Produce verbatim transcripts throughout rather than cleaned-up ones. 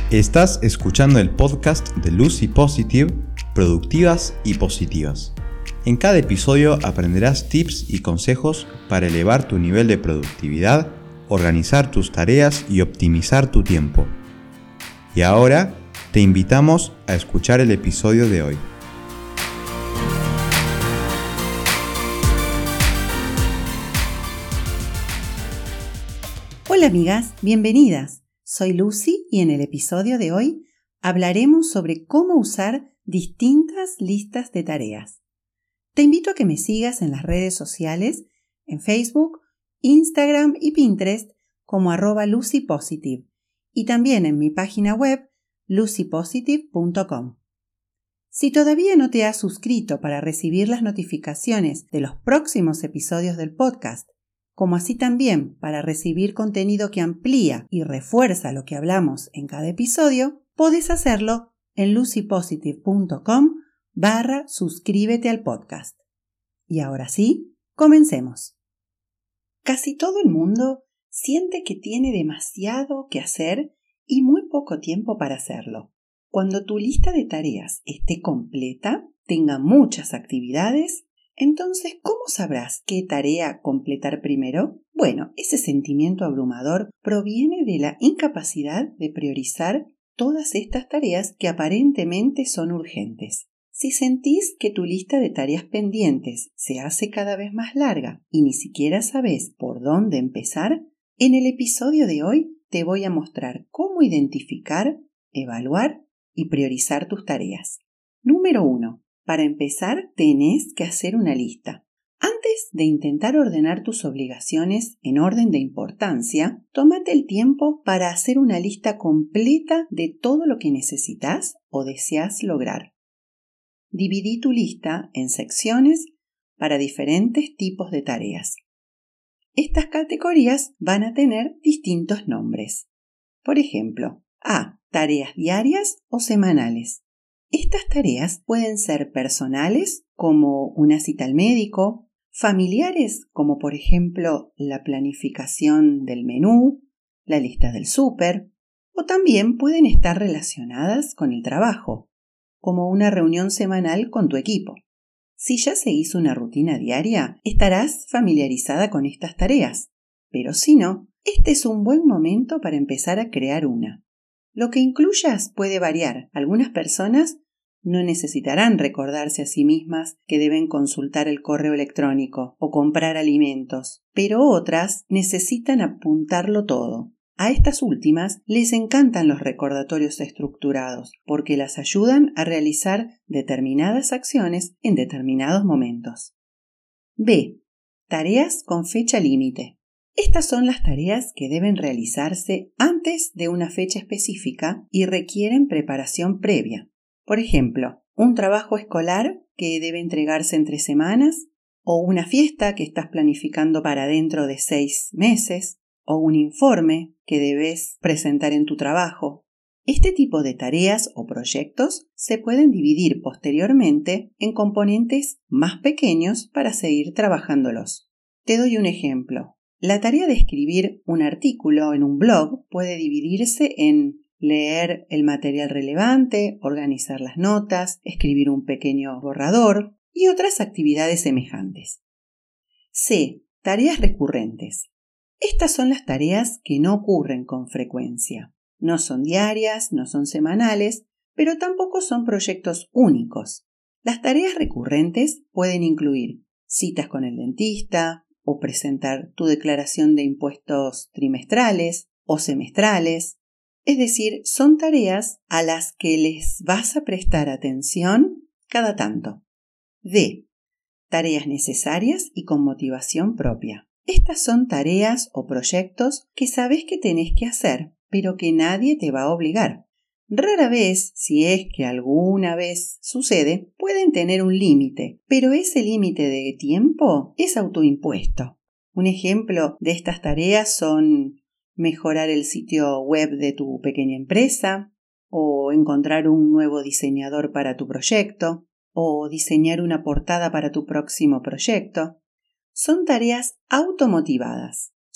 Estás escuchando el podcast de Lucy Positive, Productivas y Positivas. En cada episodio aprenderás tips y consejos para elevar tu nivel de productividad, organizar tus tareas y optimizar tu tiempo. Y ahora te invitamos a escuchar el episodio de hoy. Hola amigas, bienvenidas. Soy Lucy y en el episodio de hoy hablaremos sobre cómo usar distintas listas de tareas. Te invito a que me sigas en las redes sociales, en Facebook, Instagram y Pinterest como arroba lucypositive y también en mi página web lucy positive punto com. Si todavía no te has suscrito para recibir las notificaciones de los próximos episodios del podcast, como así también para recibir contenido que amplía y refuerza lo que hablamos en cada episodio, podés hacerlo en lucypositive punto com barra suscríbete al podcast. Y ahora sí, comencemos. Casi todo el mundo siente que tiene demasiado que hacer y muy poco tiempo para hacerlo. Cuando tu lista de tareas esté completa, tenga muchas actividades, entonces, ¿cómo sabrás qué tarea completar primero? Bueno, ese sentimiento abrumador proviene de la incapacidad de priorizar todas estas tareas que aparentemente son urgentes. Si sentís que tu lista de tareas pendientes se hace cada vez más larga y ni siquiera sabés por dónde empezar, en el episodio de hoy te voy a mostrar cómo identificar, evaluar y priorizar tus tareas. Número uno. Para empezar, tenés que hacer una lista. Antes de intentar ordenar tus obligaciones en orden de importancia, tómate el tiempo para hacer una lista completa de todo lo que necesitas o deseas lograr. Dividí tu lista en secciones para diferentes tipos de tareas. Estas categorías van a tener distintos nombres. Por ejemplo, A. Tareas diarias o semanales. Estas tareas pueden ser personales, como una cita al médico, familiares, como por ejemplo la planificación del menú, la lista del súper, o también pueden estar relacionadas con el trabajo, como una reunión semanal con tu equipo. Si ya seguís una rutina diaria, estarás familiarizada con estas tareas, pero si no, este es un buen momento para empezar a crear una. Lo que incluyas puede variar. Algunas personas no necesitarán recordarse a sí mismas que deben consultar el correo electrónico o comprar alimentos, pero otras necesitan apuntarlo todo. A estas últimas les encantan los recordatorios estructurados porque las ayudan a realizar determinadas acciones en determinados momentos. B. Tareas con fecha límite. Estas son las tareas que deben realizarse antes de una fecha específica y requieren preparación previa. Por ejemplo, un trabajo escolar que debe entregarse entre semanas, o una fiesta que estás planificando para dentro de seis meses, o un informe que debes presentar en tu trabajo. Este tipo de tareas o proyectos se pueden dividir posteriormente en componentes más pequeños para seguir trabajándolos. Te doy un ejemplo. La tarea de escribir un artículo en un blog puede dividirse en leer el material relevante, organizar las notas, escribir un pequeño borrador y otras actividades semejantes. C. Tareas recurrentes. Estas son las tareas que no ocurren con frecuencia. No son diarias, no son semanales, pero tampoco son proyectos únicos. Las tareas recurrentes pueden incluir citas con el dentista, o presentar tu declaración de impuestos trimestrales o semestrales. Es decir, son tareas a las que les vas a prestar atención cada tanto. D. Tareas necesarias y con motivación propia. Estas son tareas o proyectos que sabes que tenés que hacer, pero que nadie te va a obligar. Rara vez, si es que alguna vez sucede, pueden tener un límite, pero ese límite de tiempo es autoimpuesto. Un ejemplo de estas tareas son mejorar el sitio web de tu pequeña empresa, o encontrar un nuevo diseñador para tu proyecto, o diseñar una portada para tu próximo proyecto. Son tareas automotivadas.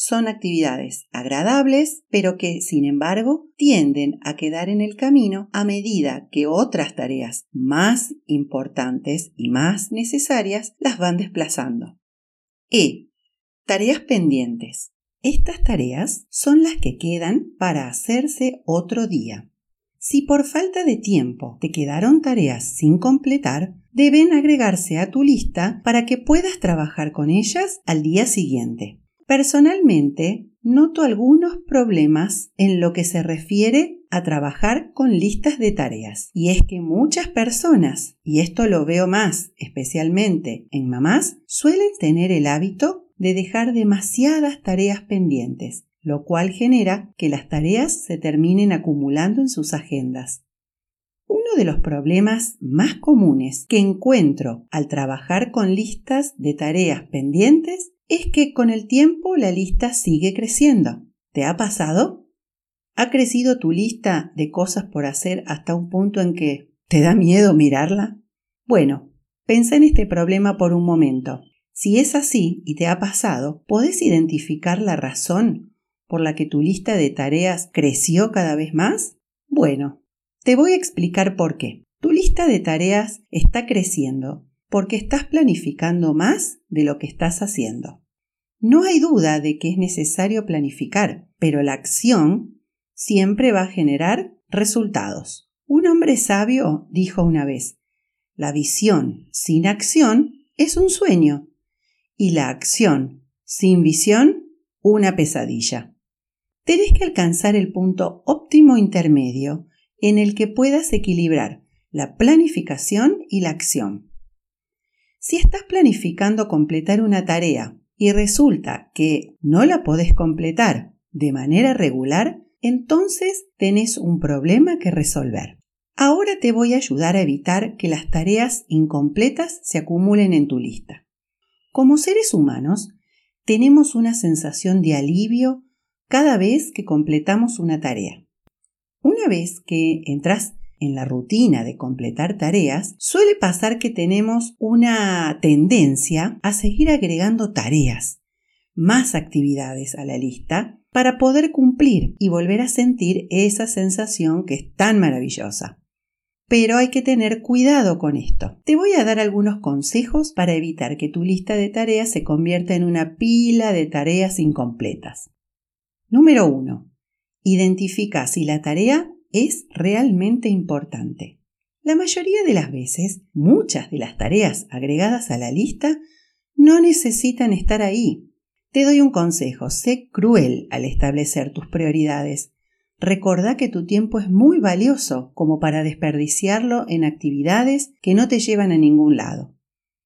son actividades agradables, pero que, sin embargo, tienden a quedar en el camino a medida que otras tareas más importantes y más necesarias las van desplazando. E. Tareas pendientes. Estas tareas son las que quedan para hacerse otro día. Si por falta de tiempo te quedaron tareas sin completar, deben agregarse a tu lista para que puedas trabajar con ellas al día siguiente. Personalmente, noto algunos problemas en lo que se refiere a trabajar con listas de tareas. Y es que muchas personas, y esto lo veo más especialmente en mamás, suelen tener el hábito de dejar demasiadas tareas pendientes, lo cual genera que las tareas se terminen acumulando en sus agendas. Uno de los problemas más comunes que encuentro al trabajar con listas de tareas pendientes es que con el tiempo la lista sigue creciendo. ¿Te ha pasado? ¿Ha crecido tu lista de cosas por hacer hasta un punto en que te da miedo mirarla? Bueno, pensa en este problema por un momento. Si es así y te ha pasado, ¿podés identificar la razón por la que tu lista de tareas creció cada vez más? Bueno, te voy a explicar por qué. Tu lista de tareas está creciendo porque estás planificando más de lo que estás haciendo. No hay duda de que es necesario planificar, pero la acción siempre va a generar resultados. Un hombre sabio dijo una vez: la visión sin acción es un sueño y la acción sin visión una pesadilla. Tenés que alcanzar el punto óptimo intermedio en el que puedas equilibrar la planificación y la acción. Si estás planificando completar una tarea y resulta que no la podés completar de manera regular, entonces tenés un problema que resolver. Ahora te voy a ayudar a evitar que las tareas incompletas se acumulen en tu lista. Como seres humanos, tenemos una sensación de alivio cada vez que completamos una tarea. Una vez que entras en la rutina de completar tareas, suele pasar que tenemos una tendencia a seguir agregando tareas, más actividades a la lista para poder cumplir y volver a sentir esa sensación que es tan maravillosa. Pero hay que tener cuidado con esto. Te voy a dar algunos consejos para evitar que tu lista de tareas se convierta en una pila de tareas incompletas. Número uno. Identifica si la tarea es realmente importante. La mayoría de las veces, muchas de las tareas agregadas a la lista no necesitan estar ahí. Te doy un consejo: sé cruel al establecer tus prioridades. Recordá que tu tiempo es muy valioso como para desperdiciarlo en actividades que no te llevan a ningún lado.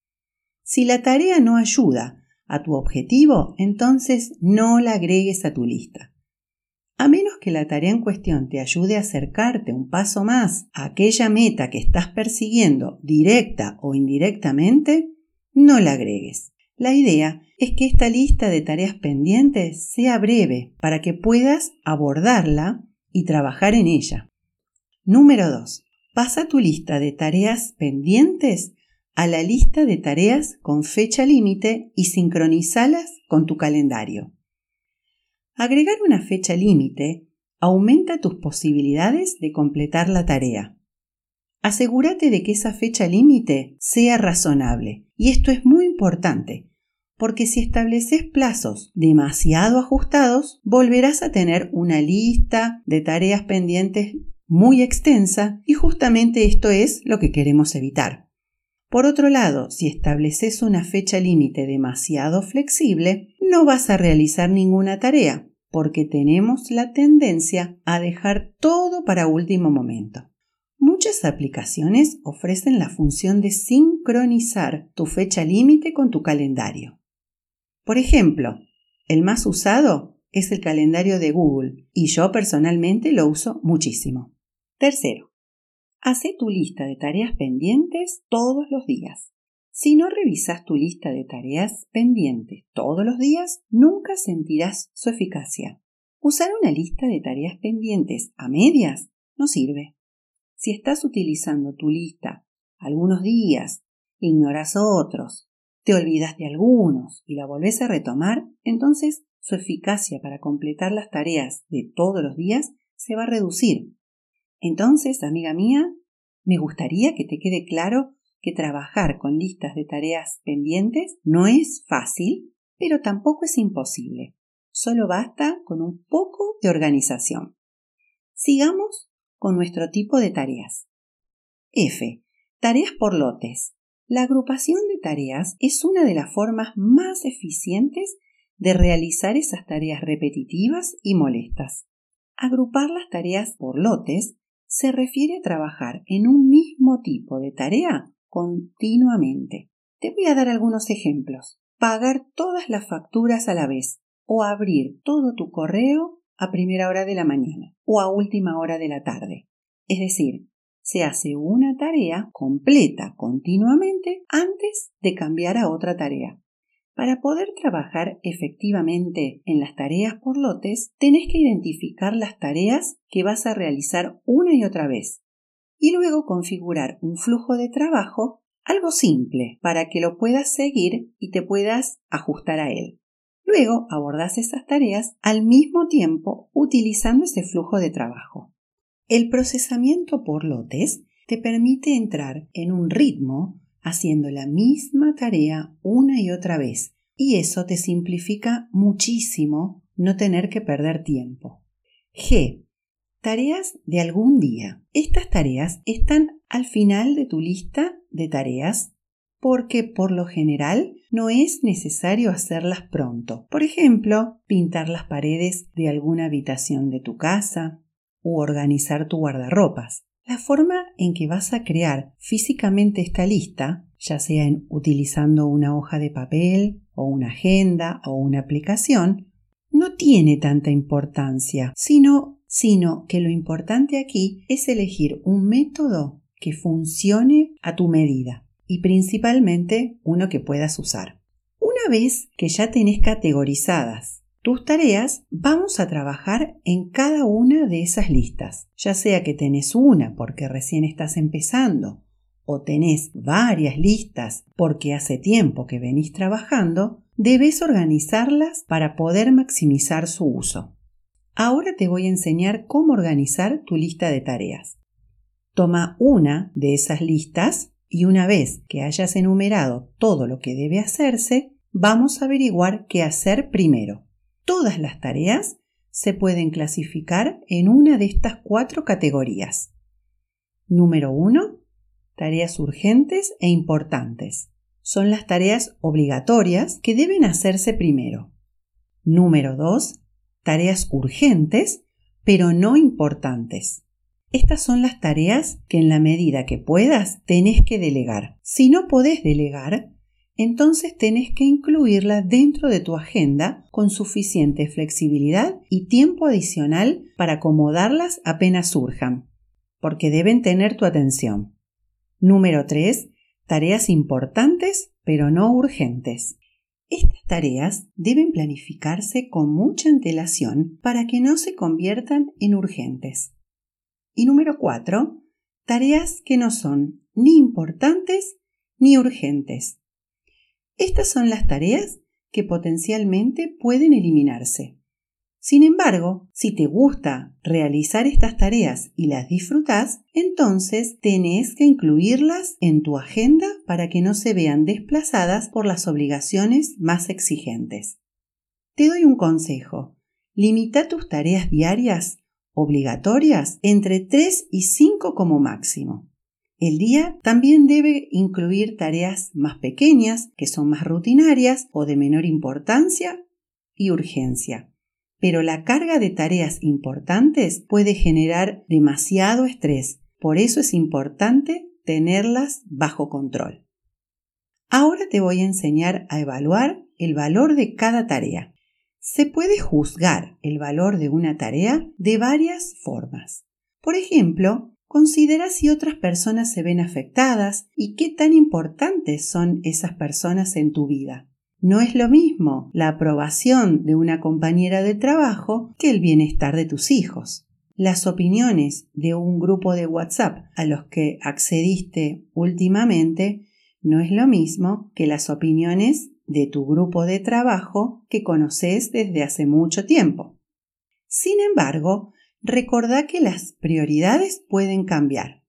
Si la tarea no ayuda a tu objetivo, entonces no la agregues a tu lista. A menos que la tarea en cuestión te ayude a acercarte un paso más a aquella meta que estás persiguiendo, directa o indirectamente, no la agregues. La idea es que esta lista de tareas pendientes sea breve para que puedas abordarla y trabajar en ella. Número dos. Pasa tu lista de tareas pendientes a la lista de tareas con fecha límite y sincronizalas con tu calendario. Agregar una fecha límite aumenta tus posibilidades de completar la tarea. Asegúrate de que esa fecha límite sea razonable, y esto es muy importante, porque si estableces plazos demasiado ajustados, volverás a tener una lista de tareas pendientes muy extensa, y justamente esto es lo que queremos evitar. Por otro lado, si estableces una fecha límite demasiado flexible, no vas a realizar ninguna tarea, porque tenemos la tendencia a dejar todo para último momento. Muchas aplicaciones ofrecen la función de sincronizar tu fecha límite con tu calendario. Por ejemplo, el más usado es el calendario de Google y yo personalmente lo uso muchísimo. Tercero, haz tu lista de tareas pendientes todos los días. Si no revisas tu lista de tareas pendientes todos los días, nunca sentirás su eficacia. Usar una lista de tareas pendientes a medias no sirve. Si estás utilizando tu lista algunos días, ignoras otros, te olvidas de algunos y la volvés a retomar, entonces su eficacia para completar las tareas de todos los días se va a reducir. Entonces, amiga mía, me gustaría que te quede claro que trabajar con listas de tareas pendientes no es fácil, pero tampoco es imposible. Solo basta con un poco de organización. Sigamos con nuestro tipo de tareas. F. Tareas por lotes. La agrupación de tareas es una de las formas más eficientes de realizar esas tareas repetitivas y molestas. Agrupar las tareas por lotes se refiere a trabajar en un mismo tipo de tarea continuamente. Te voy a dar algunos ejemplos. Pagar todas las facturas a la vez o abrir todo tu correo a primera hora de la mañana o a última hora de la tarde. Es decir, se hace una tarea completa continuamente antes de cambiar a otra tarea. Para poder trabajar efectivamente en las tareas por lotes, tenés que identificar las tareas que vas a realizar una y otra vez y luego configurar un flujo de trabajo, algo simple, para que lo puedas seguir y te puedas ajustar a él. Luego abordás esas tareas al mismo tiempo utilizando ese flujo de trabajo. El procesamiento por lotes te permite entrar en un ritmo haciendo la misma tarea una y otra vez, y eso te simplifica muchísimo no tener que perder tiempo. G. Tareas de algún día. Estas tareas están al final de tu lista de tareas porque por lo general no es necesario hacerlas pronto. Por ejemplo, pintar las paredes de alguna habitación de tu casa u organizar tu guardarropas. La forma en que vas a crear físicamente esta lista, ya sea en, utilizando una hoja de papel o una agenda o una aplicación, no tiene tanta importancia, sino, sino que lo importante aquí es elegir un método que funcione a tu medida y principalmente uno que puedas usar. Una vez que ya tenés categorizadas tus tareas, vamos a trabajar en cada una de esas listas, ya sea que tenés una porque recién estás empezando o tenés varias listas porque hace tiempo que venís trabajando, debes organizarlas para poder maximizar su uso. Ahora te voy a enseñar cómo organizar tu lista de tareas. Toma una de esas listas y una vez que hayas enumerado todo lo que debe hacerse, vamos a averiguar qué hacer primero. Todas las tareas se pueden clasificar en una de estas cuatro categorías. Número uno. Tareas urgentes e importantes. Son las tareas obligatorias que deben hacerse primero. Número dos. Tareas urgentes, pero no importantes. Estas son las tareas que en la medida que puedas tenés que delegar. Si no podés delegar, entonces tenés que incluirlas dentro de tu agenda con suficiente flexibilidad y tiempo adicional para acomodarlas apenas surjan, porque deben tener tu atención. Número tres. Tareas importantes pero no urgentes. Estas tareas deben planificarse con mucha antelación para que no se conviertan en urgentes. Y número cuatro. Tareas que no son ni importantes ni urgentes. Estas son las tareas que potencialmente pueden eliminarse. Sin embargo, si te gusta realizar estas tareas y las disfrutás, entonces tenés que incluirlas en tu agenda para que no se vean desplazadas por las obligaciones más exigentes. Te doy un consejo. Limita tus tareas diarias obligatorias entre tres y cinco como máximo. El día también debe incluir tareas más pequeñas, que son más rutinarias o de menor importancia y urgencia. Pero la carga de tareas importantes puede generar demasiado estrés, por eso es importante tenerlas bajo control. Ahora te voy a enseñar a evaluar el valor de cada tarea. Se puede juzgar el valor de una tarea de varias formas. Por ejemplo, considera si otras personas se ven afectadas y qué tan importantes son esas personas en tu vida. No es lo mismo la aprobación de una compañera de trabajo que el bienestar de tus hijos. Las opiniones de un grupo de WhatsApp a los que accediste últimamente no es lo mismo que las opiniones de tu grupo de trabajo que conoces desde hace mucho tiempo. Sin embargo, recordá que las prioridades pueden cambiar.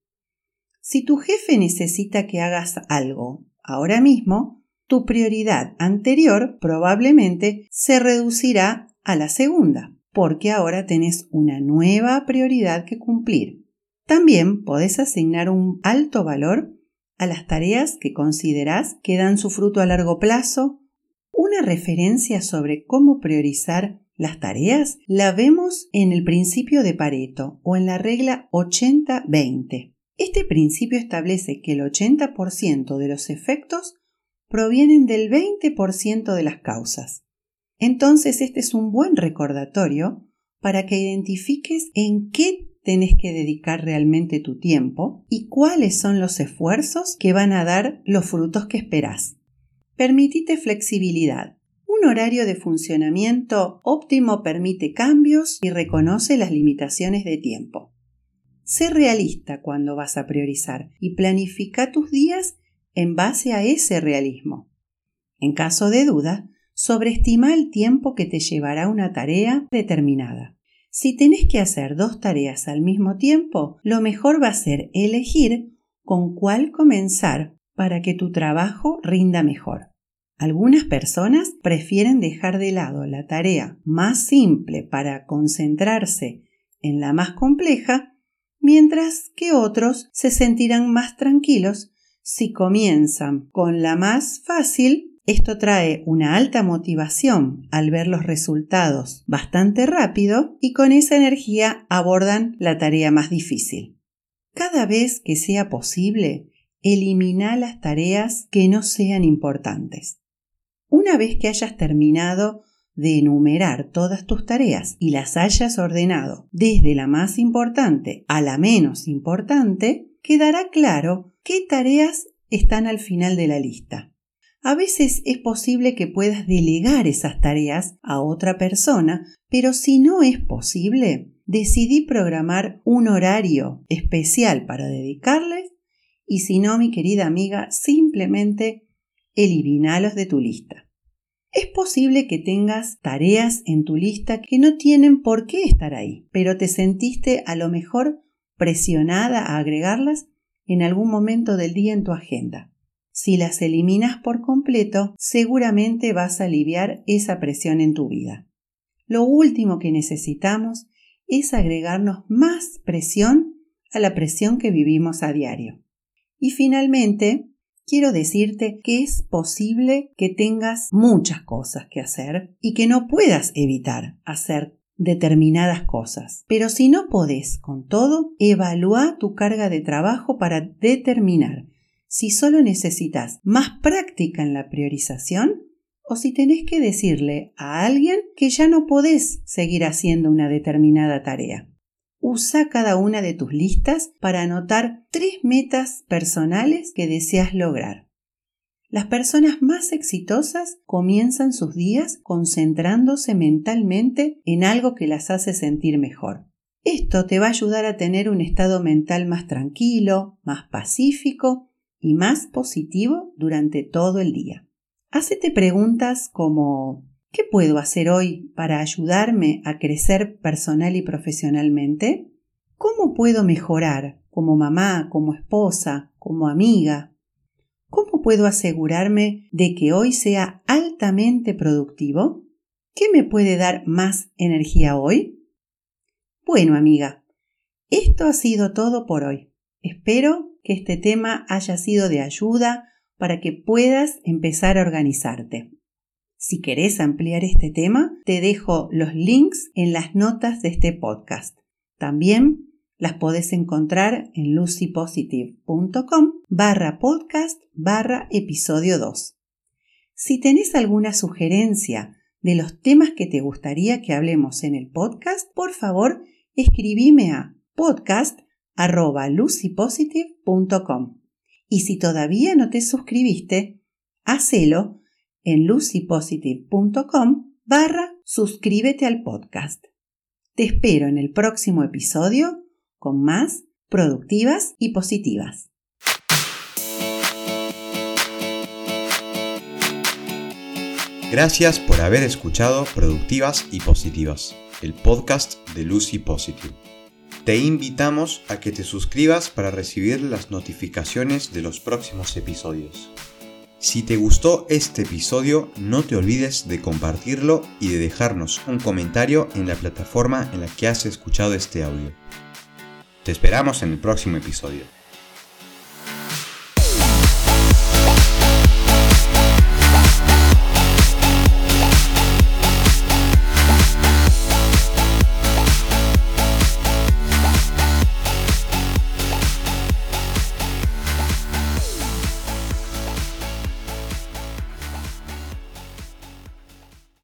Si tu jefe necesita que hagas algo ahora mismo, tu prioridad anterior probablemente se reducirá a la segunda, porque ahora tenés una nueva prioridad que cumplir. También podés asignar un alto valor a las tareas que considerás que dan su fruto a largo plazo. Una referencia sobre cómo priorizar las tareas la vemos en el principio de Pareto o en la regla ochenta veinte. Este principio establece que el ochenta por ciento de los efectos provienen del veinte por ciento de las causas. Entonces, este es un buen recordatorio para que identifiques en qué tenés que dedicar realmente tu tiempo y cuáles son los esfuerzos que van a dar los frutos que esperás. Permitite flexibilidad. Un horario de funcionamiento óptimo permite cambios y reconoce las limitaciones de tiempo. Sé realista cuando vas a priorizar y planifica tus días en base a ese realismo. En caso de duda, sobreestima el tiempo que te llevará una tarea determinada. Si tenés que hacer dos tareas al mismo tiempo, lo mejor va a ser elegir con cuál comenzar para que tu trabajo rinda mejor. Algunas personas prefieren dejar de lado la tarea más simple para concentrarse en la más compleja, mientras que otros se sentirán más tranquilos si comienzan con la más fácil. Esto trae una alta motivación al ver los resultados bastante rápido y con esa energía abordan la tarea más difícil. Cada vez que sea posible, elimina las tareas que no sean importantes. Una vez que hayas terminado de enumerar todas tus tareas y las hayas ordenado desde la más importante a la menos importante, quedará claro qué tareas están al final de la lista. A veces es posible que puedas delegar esas tareas a otra persona, pero si no es posible, decidí programar un horario especial para dedicarles y si no, mi querida amiga, simplemente elimínalos de tu lista. Es posible que tengas tareas en tu lista que no tienen por qué estar ahí, pero te sentiste a lo mejor presionada a agregarlas en algún momento del día en tu agenda. Si las eliminas por completo, seguramente vas a aliviar esa presión en tu vida. Lo último que necesitamos es agregarnos más presión a la presión que vivimos a diario. Y finalmente, quiero decirte que es posible que tengas muchas cosas que hacer y que no puedas evitar hacer determinadas cosas. Pero si no podés con todo, evalúa tu carga de trabajo para determinar si solo necesitas más práctica en la priorización o si tenés que decirle a alguien que ya no podés seguir haciendo una determinada tarea. Usa cada una de tus listas para anotar tres metas personales que deseas lograr. Las personas más exitosas comienzan sus días concentrándose mentalmente en algo que las hace sentir mejor. Esto te va a ayudar a tener un estado mental más tranquilo, más pacífico y más positivo durante todo el día. Hácete preguntas como ¿qué puedo hacer hoy para ayudarme a crecer personal y profesionalmente? ¿Cómo puedo mejorar como mamá, como esposa, como amiga? ¿Cómo puedo asegurarme de que hoy sea altamente productivo? ¿Qué me puede dar más energía hoy? Bueno, amiga, esto ha sido todo por hoy. Espero que este tema haya sido de ayuda para que puedas empezar a organizarte. Si querés ampliar este tema, te dejo los links en las notas de este podcast. También las podés encontrar en lucypositive.com barra podcast barra episodio dos. Si tenés alguna sugerencia de los temas que te gustaría que hablemos en el podcast, por favor, escribime a podcast arroba lucypositive punto com. Y si todavía no te suscribiste, hacelo en lucypositive.com barra suscríbete al podcast. Te espero en el próximo episodio con más productivas y positivas. Gracias por haber escuchado Productivas y Positivas, el podcast de Lucy Positive. Te invitamos a que te suscribas para recibir las notificaciones de los próximos episodios. Si te gustó este episodio, no te olvides de compartirlo y de dejarnos un comentario en la plataforma en la que has escuchado este audio. Te esperamos en el próximo episodio.